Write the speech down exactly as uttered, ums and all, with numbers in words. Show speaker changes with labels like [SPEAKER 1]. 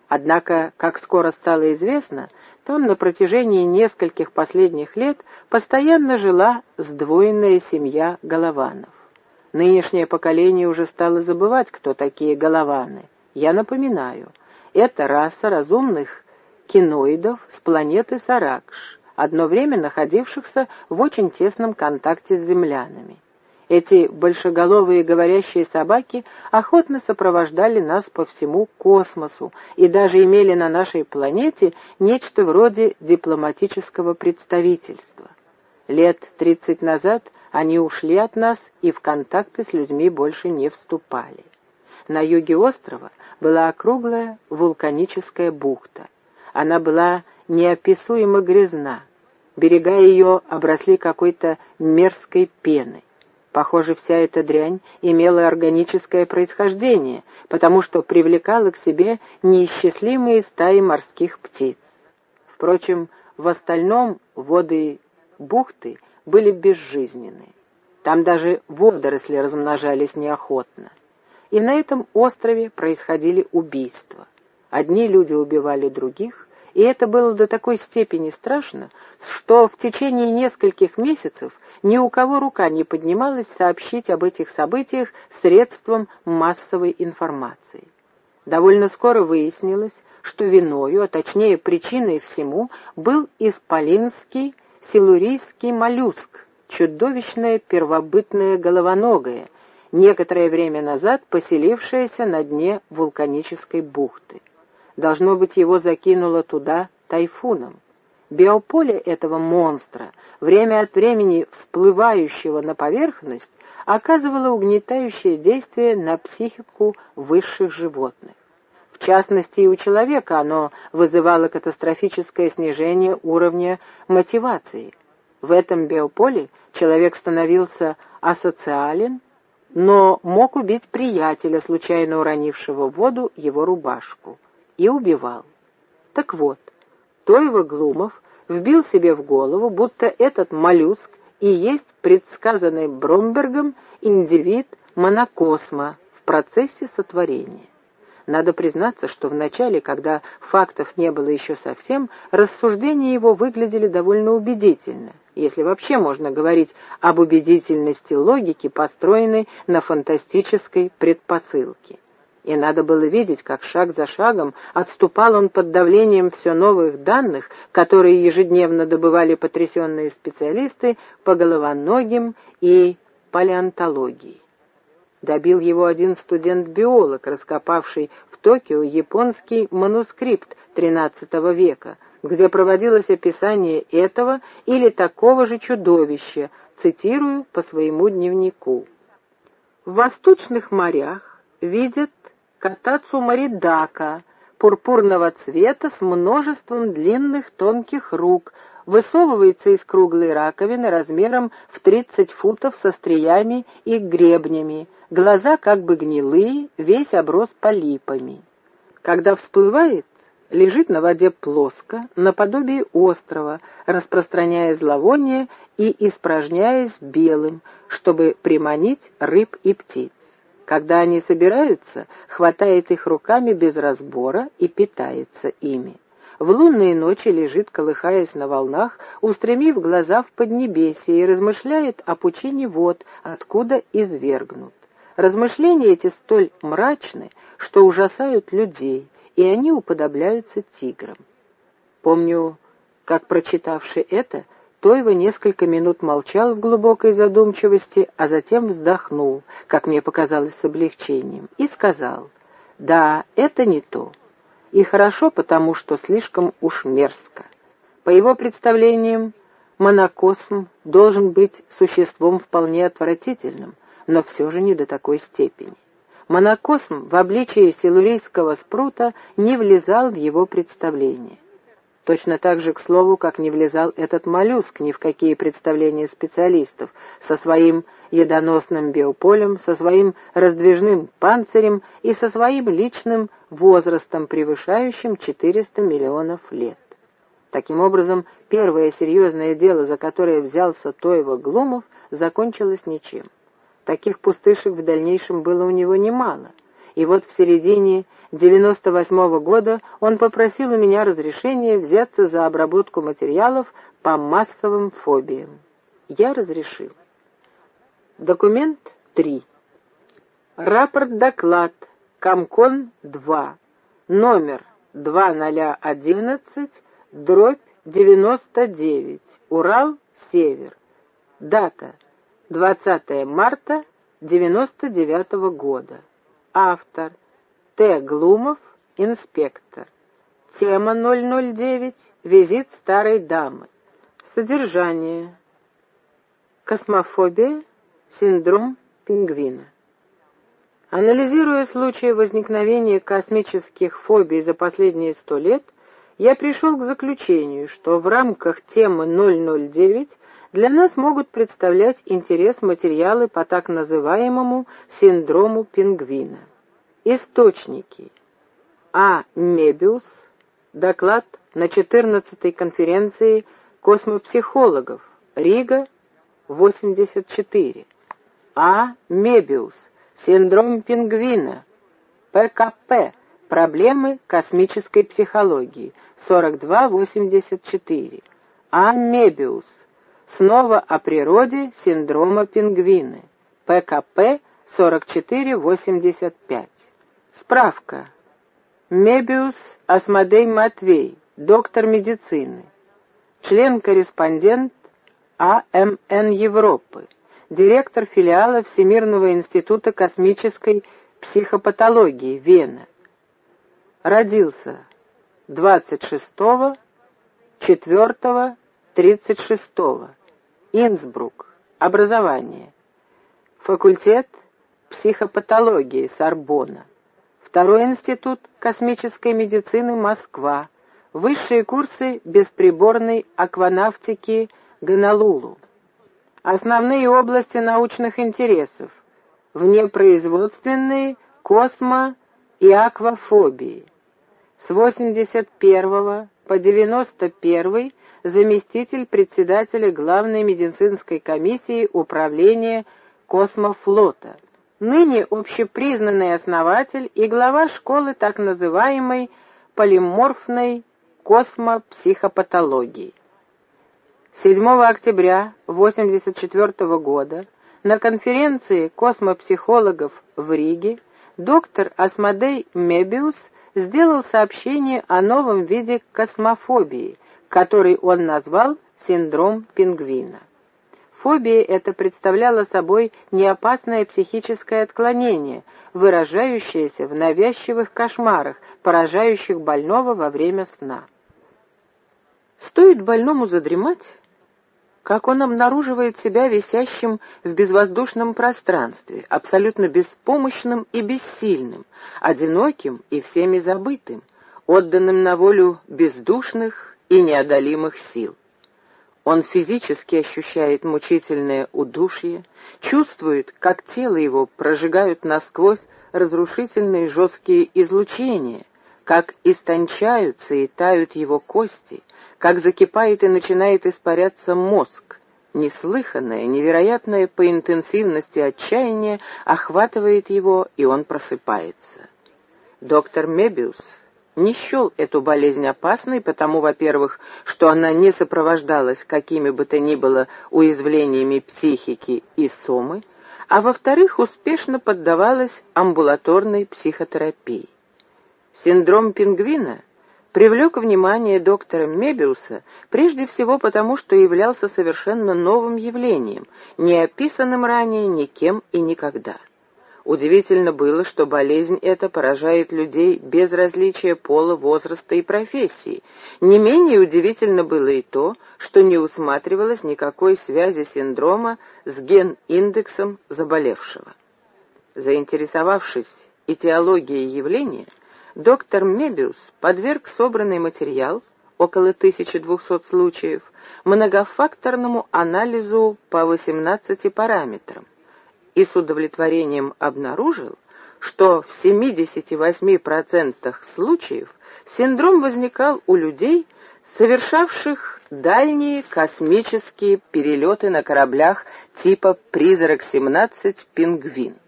[SPEAKER 1] Однако, как скоро стало известно, там на протяжении нескольких последних лет постоянно жила сдвоенная семья Голованов. Нынешнее поколение уже стало забывать, кто такие Голованы. Я напоминаю, это раса разумных киноидов с планеты Саракш, одно время находившихся в очень тесном контакте с землянами. Эти большеголовые говорящие собаки охотно сопровождали нас по всему космосу и даже имели на нашей планете нечто вроде дипломатического представительства. Лет тридцать назад они ушли от нас и в контакты с людьми больше не вступали. На юге острова была округлая вулканическая бухта. Она была неописуемо грязна. Берега ее обросли какой-то мерзкой пеной. Похоже, вся эта дрянь имела органическое происхождение, потому что привлекала к себе неисчислимые стаи морских птиц. Впрочем, в остальном воды бухты были безжизненны. Там даже водоросли размножались неохотно. И на этом острове происходили убийства. Одни люди убивали других, и это было до такой степени страшно, что в течение нескольких месяцев ни у кого рука не поднималась сообщить об этих событиях средствам массовой информации. Довольно скоро выяснилось, что виною, а точнее причиной всему, был исполинский силурийский моллюск, чудовищное первобытное головоногое, некоторое время назад поселившееся на дне вулканической бухты. Должно быть, его закинуло туда тайфуном. Биополе этого монстра, время от времени всплывающего на поверхность, оказывало угнетающее действие на психику высших животных. В частности, и у человека оно вызывало катастрофическое снижение уровня мотивации. В этом биополе человек становился асоциален, но мог убить приятеля, случайно уронившего в воду его рубашку, и убивал. Так вот, Тойва Глумов вбил себе в голову, будто этот моллюск и есть предсказанный Бромбергом индивид монокосма в процессе сотворения. Надо признаться, что вначале, когда фактов не было еще совсем, рассуждения его выглядели довольно убедительно, если вообще можно говорить об убедительности логики, построенной на фантастической предпосылке. И надо было видеть, как шаг за шагом отступал он под давлением все новых данных, которые ежедневно добывали потрясенные специалисты по головоногим и палеонтологии. Добил его один студент-биолог, раскопавший в Токио японский манускрипт тринадцатого века, где проводилось описание этого или такого же чудовища, цитирую по своему дневнику. В восточных морях видят катацу-маридака, пурпурного цвета с множеством длинных тонких рук, высовывается из круглой раковины размером в тридцать футов со стриями и гребнями, глаза как бы гнилые, весь оброс полипами. Когда всплывает, лежит на воде плоско, наподобие острова, распространяя зловоние и испражняясь белым, чтобы приманить рыб и птиц. Когда они собираются, хватает их руками без разбора и питается ими. В лунные ночи лежит, колыхаясь на волнах, устремив глаза в поднебесье и размышляет о пучине вод, откуда извергнут. Размышления эти столь мрачны, что ужасают людей, и они уподобляются тиграм. Помню, как, прочитавши это, Тойва несколько минут молчал в глубокой задумчивости, а затем вздохнул, как мне показалось с облегчением, и сказал: «Да, это не то. И хорошо, потому что слишком уж мерзко. По его представлениям, монокосм должен быть существом вполне отвратительным, но все же не до такой степени. Монокосм в обличии силурийского спрута не влезал в его представление. Точно так же, к слову, как не влезал этот моллюск ни в какие представления специалистов, со своим ядоносным биополем, со своим раздвижным панцирем и со своим личным возрастом, превышающим четыреста миллионов лет. Таким образом, первое серьезное дело, за которое взялся Тойва Глумов, закончилось ничем. Таких пустышек в дальнейшем было у него немало. И вот в середине девяносто восьмого года он попросил у меня разрешения взяться за обработку материалов по массовым фобиям. Я разрешил. Документ три. Рапорт-доклад Комкон-два, номер два тысячи одиннадцать, дробь девяносто девять, Урал-Север. Дата двадцатое марта девяносто девятого года. Автор Т. Глумов, инспектор. Тема ноль ноль девять. Визит старой дамы. Содержание. Космофобия. Синдром пингвина. Анализируя случаи возникновения космических фобий за последние сто лет, я пришел к заключению, что в рамках темы ноль ноль девять для нас могут представлять интерес материалы по так называемому синдрому пингвина. Источники. А. Мебиус. Доклад на четырнадцатой конференции космопсихологов. Рига, восемьдесят четыре. А. Мебиус. Синдром пингвина. Пэ ка пэ. Проблемы космической психологии. сорок два восемьдесят четыре. А. Мебиус. Снова о природе синдрома пингвина. Пэ ка пэ сорок четыре восемьдесят пять. Справка. Мебиус Асмодей Матвей, доктор медицины. Член-корреспондент А эм эн Европы. Директор филиала Всемирного института космической психопатологии, Вена. Родился двадцать шестого четвёртого тридцать шестого. Инсбрук. Образование. Факультет психопатологии, Сорбонна. Второй институт космической медицины, Москва. Высшие курсы бесприборной акванавтики, Гонолулу. Основные области научных интересов. Внепроизводственные, космо- и аквафобии. С восемьдесят первого по девяносто первый заместитель председателя Главной медицинской комиссии управления космофлота. Ныне общепризнанный основатель и глава школы так называемой полиморфной космопсихопатологии. седьмого октября восемьдесят четвёртого года на конференции космопсихологов в Риге доктор Асмодей Мебиус сделал сообщение о новом виде космофобии, который он назвал синдром пингвина. Фобия эта представляла собой неопасное психическое отклонение, выражающееся в навязчивых кошмарах, поражающих больного во время сна. Стоит больному задремать, как он обнаруживает себя висящим в безвоздушном пространстве, абсолютно беспомощным и бессильным, одиноким и всеми забытым, отданным на волю бездушных и неодолимых сил. Он физически ощущает мучительное удушье, чувствует, как тело его прожигают насквозь разрушительные жесткие излучения, как истончаются и тают его кости, как закипает и начинает испаряться мозг. Неслыханное, невероятное по интенсивности отчаяние охватывает его, и он просыпается. Доктор Мебиус не счел эту болезнь опасной, потому, во-первых, что она не сопровождалась какими бы то ни было уязвлениями психики и сомы, а во-вторых, успешно поддавалась амбулаторной психотерапии. Синдром пингвина привлек внимание доктора Мебиуса прежде всего потому, что являлся совершенно новым явлением, не описанным ранее никем и никогда. Удивительно было, что болезнь эта поражает людей без различия пола, возраста и профессии. Не менее удивительно было и то, что не усматривалось никакой связи синдрома с ген-индексом заболевшего. Заинтересовавшись этиологией явления, доктор Мебиус подверг собранный материал, около тысячи двухсот случаев, многофакторному анализу по восемнадцати параметрам, и с удовлетворением обнаружил, что в семидесяти восьми процентах случаев синдром возникал у людей, совершавших дальние космические перелеты на кораблях типа «Призрак-семнадцать» «Пингвин».